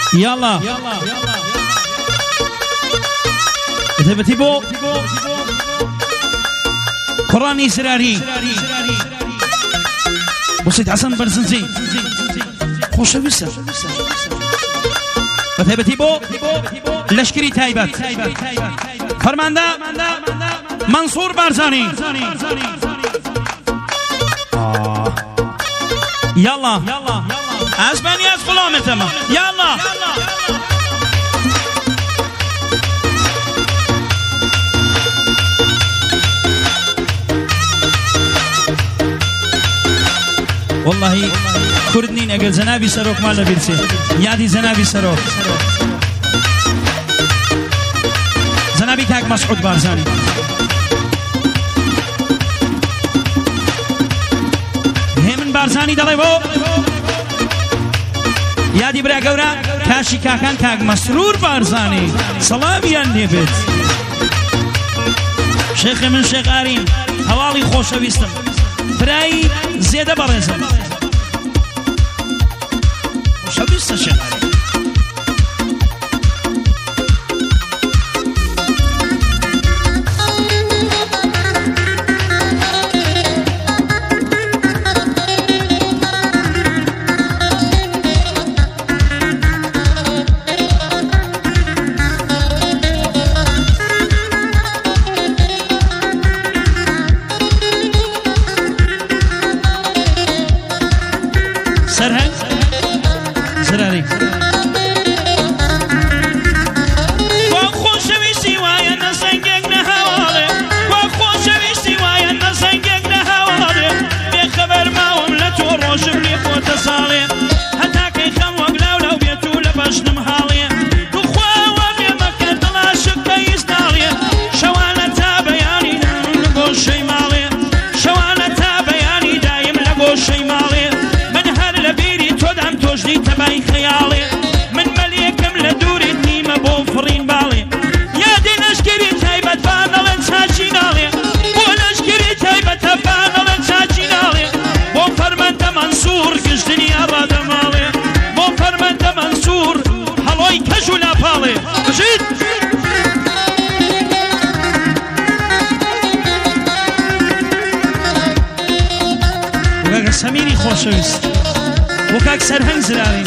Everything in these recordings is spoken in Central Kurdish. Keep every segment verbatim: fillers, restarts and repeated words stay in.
يلا ثبتي بو قراني سراري بصيت حسن برزنزي خوش بسا ثبتي بو لشكري تايبات فرماندا منصور بارزاني آه. يلا اسباني از غلامتما يلا والله كردنين اقل زنابي سروك مالا بيرسي يادي زنابي سروك زنابي كاك مسعود بارزاني هيمن بارزاني دلي بو يادي برا قورا كاشي كاكان كاك مسرور بارزاني سلاميان نبت شيخ من شيخ آرين هوالي خوش ويستم براي زيادة برزم خوش ويستم شيخ آرين سرهنگ زراری و خوشویستی وای نسنگک نهواله و خوشویستی وای نسنگک نهواله بخبر ماهم لتو روشم لی خود ساله حتی که خم وقلاو لو بیتو لبشنم حاله تو خواه و بیمکه دلاشک بیستاله شوانه تا بیانی دایم لگوشی ماله شوانه تا بیانی دایم لگوشی ماله توجدي تبعي خيالي من مليكم لدوري نيمة بوفرين بالي يا دي نشكري تايبة فانلن ساجينالي ونشكري تايبة فانلن ساجينالي بوفرمنت منصور كشتني أراد مالي بوفرمنت منصور هلوي كجولا بالي جيد وكاك سميري خوشويست وكاك سرهنگ زراري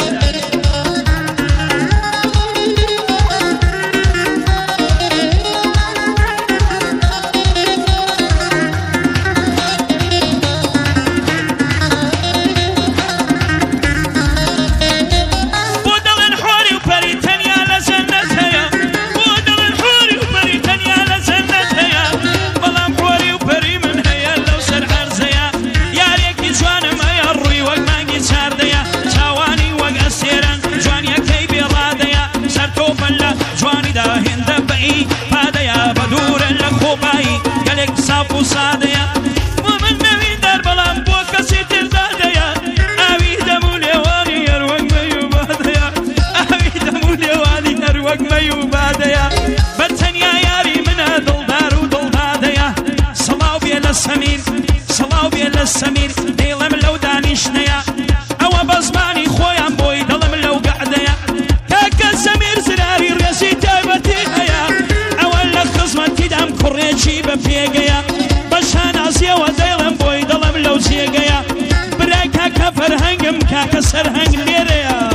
وصاديا ومن نبي دار بلان بوكا سيتر داديا أبي دمو ليواني يروق ميو باديا أبي دمو ليواني يروق ميو باديا بتن يا ياري من دل دار ودل داديا صلاو بيلا السمير صلاو بيلا السمير ديلم لو دانيشنيا أو بزماني خويا بوي دلم لو قعديا كاكا السمير زراري راسي تابتي هيا أول خصمتي دام كوريتشي بفيقيا بشاناسيا وديلم بوي دلم لو زيقيا براكا كفر هنگم كاكا سر هنگ ليريا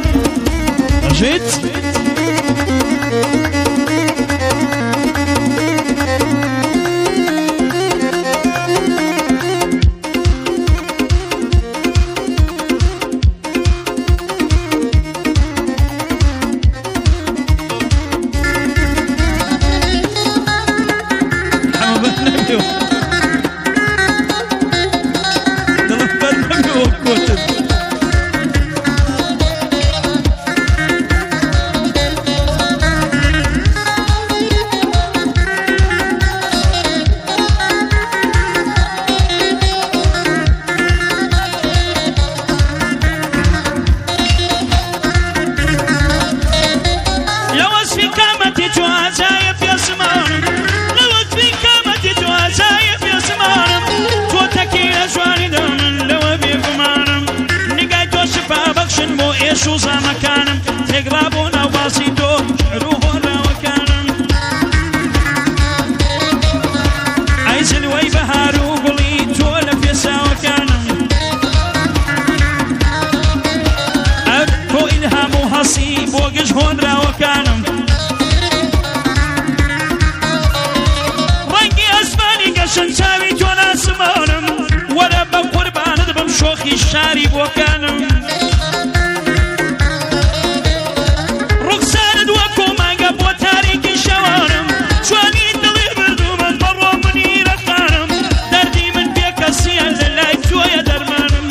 جيت پێش و زامەکانم تێگرا بۆ ناوباسی تۆ شعر و هۆراوەکانم ئای جلوەی بەهار و گوڵی تۆ لە پێساوەکانم ئەو تۆ ئیلهام و هەسی بۆ گشت هۆنراوەکانم ڕەنگی ئەسمانی گەشن چاوی تۆ ناسمانم وەرە بە قوربانت بم شۆخی شاری بۆکانم ڕوخسارت وەکو مانگە بۆ تاریکی شەوانم جوانی دڵی بردوومت بەڕۆ منیرەکانم دەردی من بێ کەسیە لە لای تۆیە دەرمانم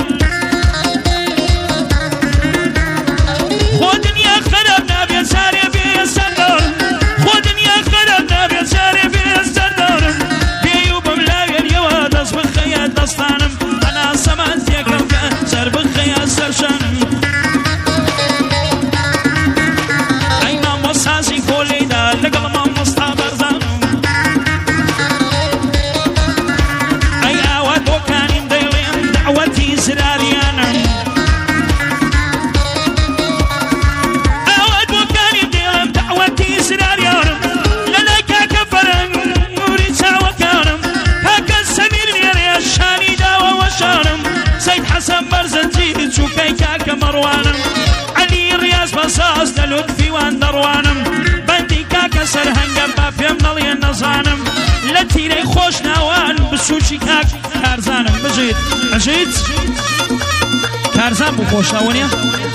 خۆ دنیا خەراب نابێت جارێ بێ سەردارم خۆ دنیا خەراب نابێت جارێ بێ سەردارم پێی و بم لاوێنیەوە دەست بخەیە دەستانم ئەنا سەمان تێکەم کە سەر بخەیە سەرشانم ئەی مامۆسازی کۆلەیدا لەگەڵ مامۆستا بەرزانم ئەی ئاوا بۆکانیم دەیڵێن دەعوەتی زراریانم ئاوا بۆکانیم دەیڵێم دەعوەتی زراریانم لەلای کاکە فەرەنگ نووری چاوەکانم کاکە سەمیر نێرێ شانی داوەوە شانم سەید حەسەن بەرزەنجی چووکەی کاکە مەڕوانم عەلی ڕیاز بەساز لە لوتفی وان دەڕوانم بەندی کاکە سەرهەنگە با پێم نەڵێن نەزانم لە تیرەی خۆش ناوان بسوچی کاک کارزانم بژیت بژیت کارزان بوو خۆشناوە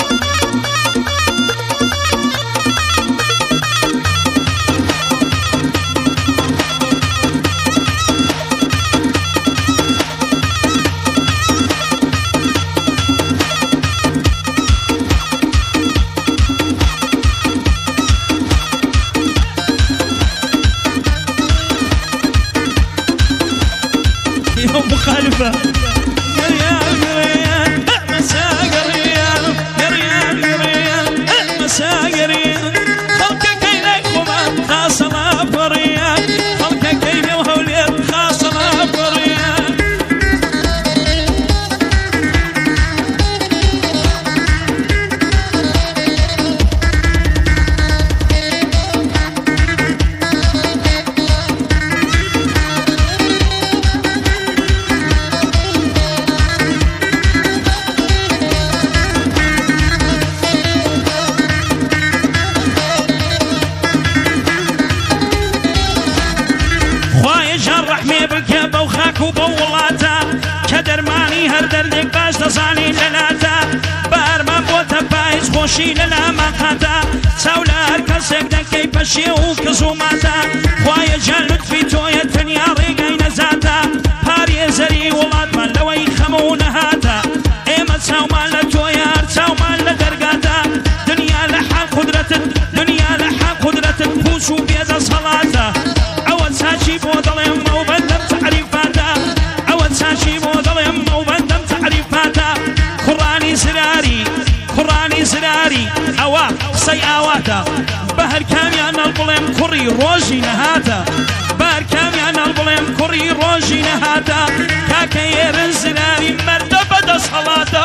مخالفة يا ريال يا ريال مساق الريال يا ريال يا ريال مساق الريال خلقك إليك وما خاص الله بريال خلقك إلي وهوليك خاص الله بريال و بەوڵاتە کە دەرمانی هەر دەردێک باش دەزانی لەلاتە بارمان بۆتە پایز خۆشی لە لاماقاتە چاو لە هەر کەسێک دەکەی پەشێ و کز و ماتە خوایە جان لوتفی تۆیە تەنیا ڕێگای نەزاتە پارێزەری وڵاتمان لەوەی خەمە و نەهاتە ئێمە چاومان لە تۆیە هەر چاومان لە دەرگاتە دنیا لە حەق قودرەتت دنیا لە حەق قودرەتت پوچ و بێدەست هەڵاتە ئەوە چاچی بۆ دەڵێم ئەو بەندەم تعریفاتە ئەوە چاچی بۆ دەڵێم ئەو بەندەم تعریفاتە کوڕانی زراری کوڕانی زراری ئەوە قسەی ئاواتە بە هەر کامیان هەڵ بڵێم کوڕی ڕۆژی نەهاتە بە هەر کامیان هەڵ بڵێم کوڕی ڕۆژی نەهاتە کاکە ئێرن زراری مەردە بەدەست هەڵاتە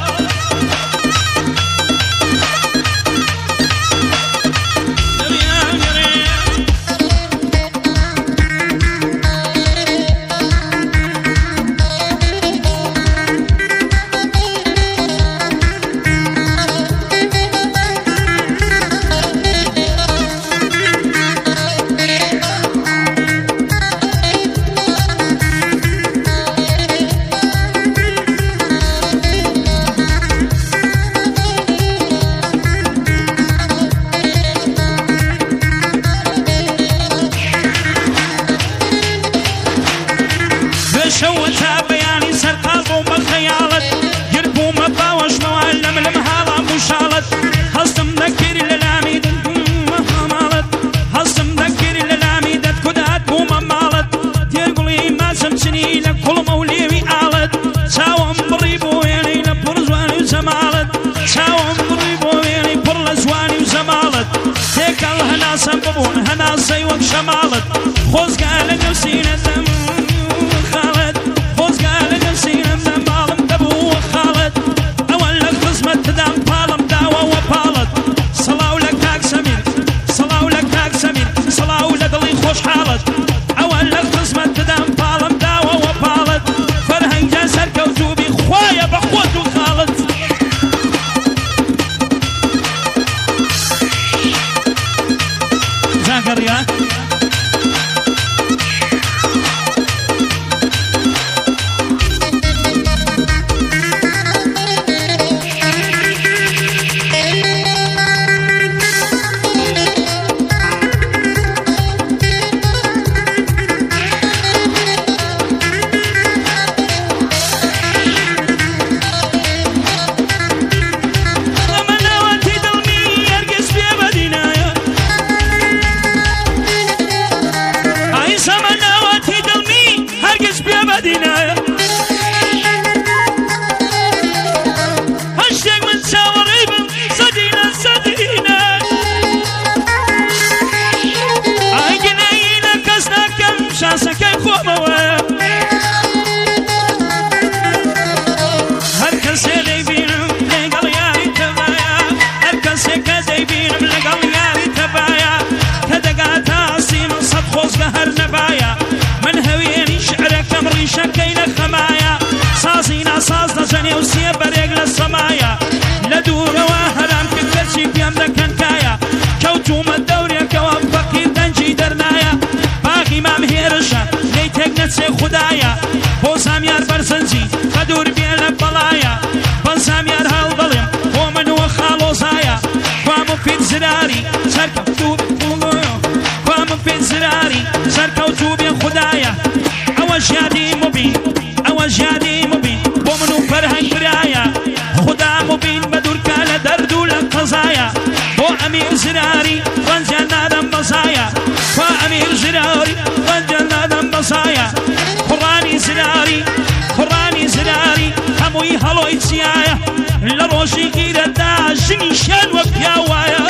شوتا بياني سرقال بوم الخيالت يربو مباوش موال لملم هالا مشالت هستم ذكر للامي دنكم مالت هستم ذكر للامي دت كدات بوم مالت تيقولي ما سمسني لكل موليوي آلت ساوم بريبو يعني لبرزواني وزمالت ساوم بريبو يعني برزواني وزمالت تيك الهنا سنببون هنا سيوك شمالت خوز قال نفسينا دم أول قسمة تدام بالم داوة دەگەڕیا شكينا خمايا صازينا صاز نجني وسيا بريق للسمايا لدور واهرام كترشي بيام لكنكايا كوتوم الدوري كواب فقير دنجي درنايا باقي ما مهيرشا ليتك نتسي خدايا بو ساميار برزنجي خدور بيان بلايا بل ساميار هالظلم هو من هو خالو زايا قاموا في زراري شركة وتوب قاموا في زراري شركة وتوب يا خدايا جادي مبين أو جادي مبين بومنو فرهنگ برايا خدا مبين بدور كالا دردو لقضايا بو أمير زراري رنجانا دم بصايا بو أمير زراري رنجانا دم بصايا قراني زراري قراني زراري هموي هلو اتسيايا لروشي غير دا جني شان وبياوايا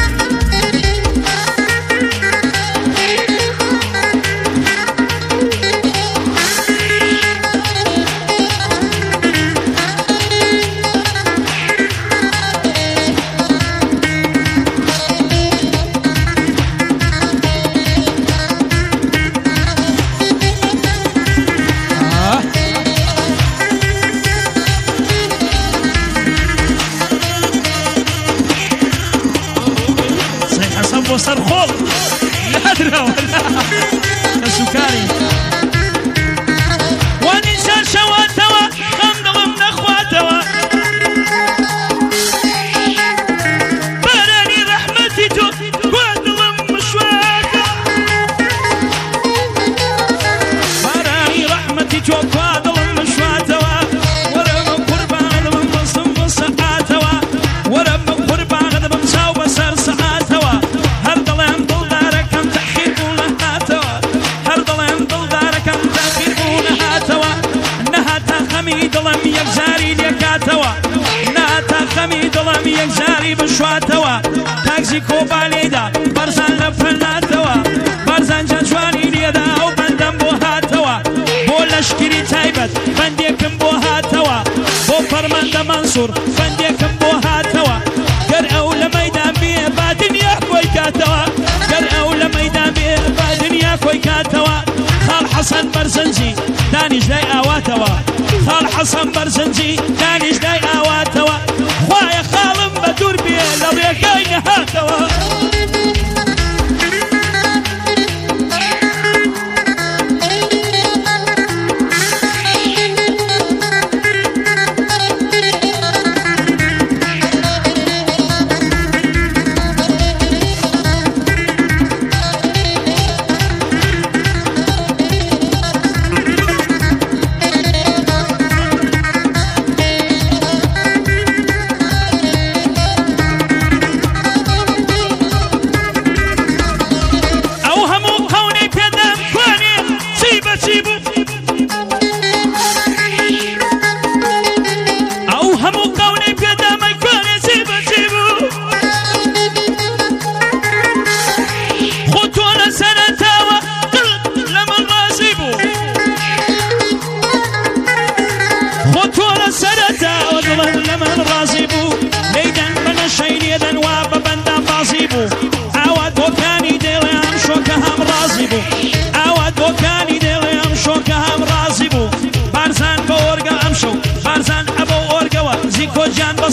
وصرخول لا أدري ولا كسكري وننسى شواتوا خمدوا من أخواتوا براني رحمتي تو وادلم مشواتا براني رحمتي تو وادلم مشواتا ورب قربان بمصم بصعاتوا ورب قربان بمساو بسر سعاتوا دڵم یەکجاری لێکاتەوە ناتا خەمی دڵم یەکجاری بشواتەوە تاکسی کۆبالێدا بەرزان لە فەناتەوە بەرزان جەنجوانی لێدا ئەو بەندەم بۆ هاتەوە بۆ لەشکری تایبەت بەندێکم بۆ هاتەوە بۆ فەرمەندە مەنسوور بەندێکم بۆ هاتەوە گەر ئەو لە مەیدان بێ با دنیا کۆی کاتەوە گەر ئەو لە مەیدان بێ با دنیا کۆی کاتەوە خاڵ حەسەن بەرزەنجی دانیش لای ئاواتەوە خال حسن برزنجي دانيش داي آواتوا خوايا خالم بدور بيه لضيكاي نهاتوا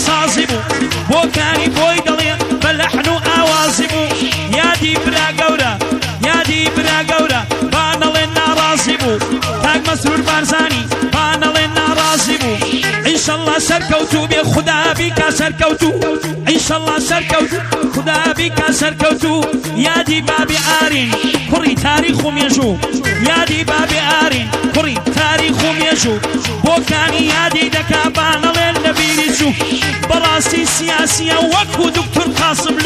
بۆ کانی بۆی دڵێ بە لەحن و ئاوازی بوو یادی برا گەورە مسرور بارزاني بانڵێ ناڕازی بوو ئینشەڵڵا سەرکەوتوو بێ خودا بیکا سەرکەوتوو ئینشەڵڵا سەرکەوتوو خودا بیکا سەرکەوتوو یادی بابی ئارین کوڕی تاریخ و مێژوو یادی بابی ئارین کوڕی تاریخ و مێژوو بۆکانی یادی دەکا بانەڵێن لە بیری چوو بەڕاستی سیاسیە وەکو دوکتور قاسم